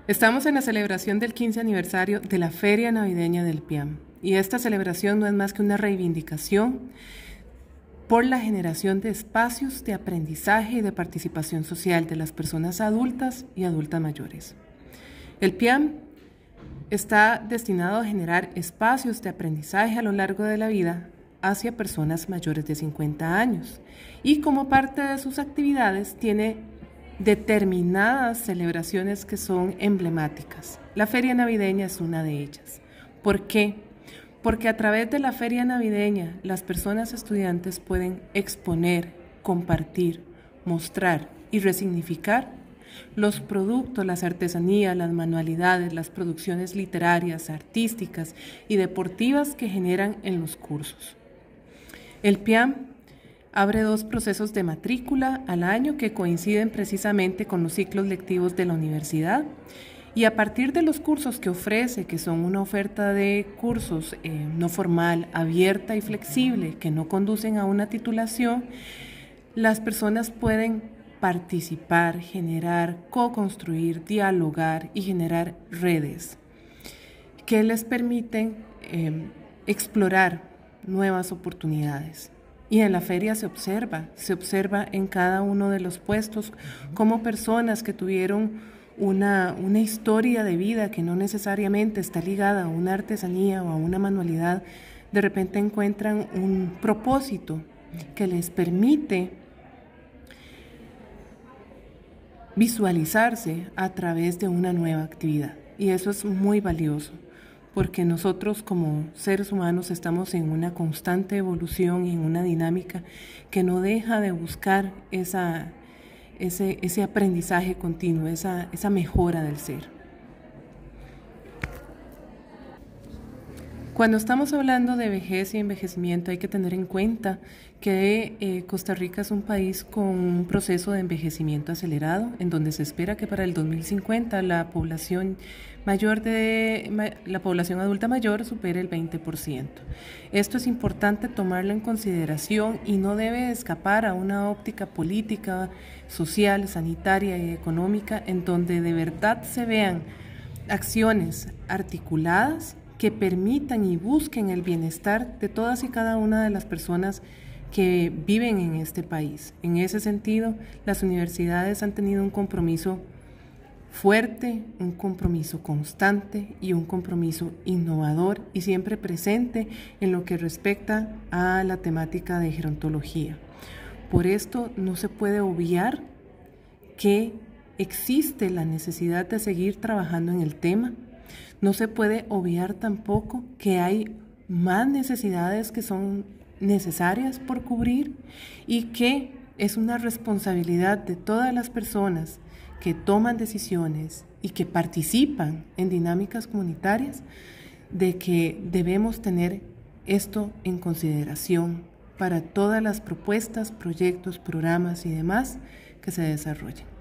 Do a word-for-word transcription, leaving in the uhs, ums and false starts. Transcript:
Estamos en la celebración del quince aniversario de la Feria Navideña del P I A M y esta celebración no es más que una reivindicación por la generación de espacios de aprendizaje y de participación social de las personas adultas y adultas mayores. El P I A M está destinado a generar espacios de aprendizaje a lo largo de la vida hacia personas mayores de cincuenta años y como parte de sus actividades tiene determinadas celebraciones que son emblemáticas. La Feria Navideña es una de ellas. ¿Por qué? Porque a través de la Feria Navideña las personas estudiantes pueden exponer, compartir, mostrar y resignificar los productos, las artesanías, las manualidades, las producciones literarias, artísticas y deportivas que generan en los cursos. El P I A M abre dos procesos de matrícula al año que coinciden precisamente con los ciclos lectivos de la universidad y a partir de los cursos que ofrece, que son una oferta de cursos eh, no formal, abierta y flexible, que no conducen a una titulación, las personas pueden participar, generar, co-construir, dialogar y generar redes que les permiten eh, explorar nuevas oportunidades. Y en la feria se observa, se observa en cada uno de los puestos cómo personas que tuvieron una, una historia de vida que no necesariamente está ligada a una artesanía o a una manualidad, de repente encuentran un propósito que les permite visualizarse a través de una nueva actividad. Y eso es muy valioso, porque nosotros como seres humanos estamos en una constante evolución y en una dinámica que no deja de buscar esa, ese, ese aprendizaje continuo, esa, esa mejora del ser. Cuando estamos hablando de vejez y envejecimiento hay que tener en cuenta que eh, Costa Rica es un país con un proceso de envejecimiento acelerado, en donde se espera que para el dos mil cincuenta la población mayor de la población adulta mayor supere el veinte por ciento. Esto es importante tomarlo en consideración y no debe escapar a una óptica política, social, sanitaria y económica en donde de verdad se vean acciones articuladas que permitan y busquen el bienestar de todas y cada una de las personas que viven en este país. En ese sentido, las universidades han tenido un compromiso fuerte, un compromiso constante y un compromiso innovador y siempre presente en lo que respecta a la temática de gerontología. Por esto no se puede obviar que existe la necesidad de seguir trabajando en el tema. No se puede obviar tampoco que hay más necesidades que son necesarias por cubrir y que es una responsabilidad de todas las personas que toman decisiones y que participan en dinámicas comunitarias de que debemos tener esto en consideración para todas las propuestas, proyectos, programas y demás que se desarrollen.